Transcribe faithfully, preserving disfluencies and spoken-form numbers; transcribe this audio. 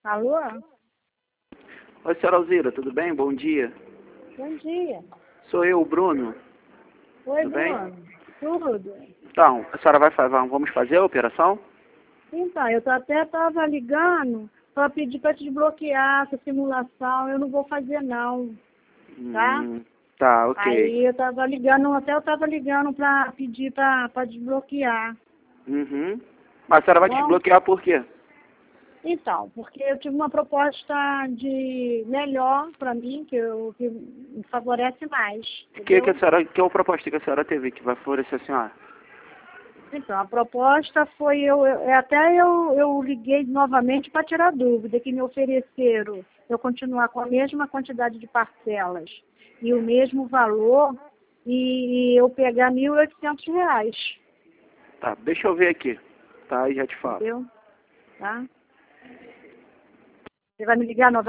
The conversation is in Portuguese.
Alô? Oi, senhora Alzira, tudo bem? Bom dia. Bom dia. Sou eu, o Bruno. Oi, Tudo bem? Bruno. Tudo? Então, a senhora vai fazer, vamos fazer a operação? Então, eu tô- até estava ligando para pedir para desbloquear essa simulação. Eu não vou fazer, não. Tá? Hum, tá, ok. Aí eu estava ligando, até eu estava ligando para pedir para desbloquear. Uhum. Mas a senhora vai Bom? desbloquear por quê? Então, porque eu tive uma proposta de melhor para mim, que, eu, que me favorece mais. O que, que a Entendeu? senhora, que é a proposta que a senhora teve que vai favorecer a senhora? Então, a proposta foi, eu, eu- até eu, eu liguei novamente para tirar dúvida, que me ofereceram eu continuar com a mesma quantidade de parcelas e o mesmo valor e, eu pegar mil e oitocentos reais, Tá, deixa eu ver aqui, tá? E já te falo. entendeu? Tá? Você vai me ligar novamente?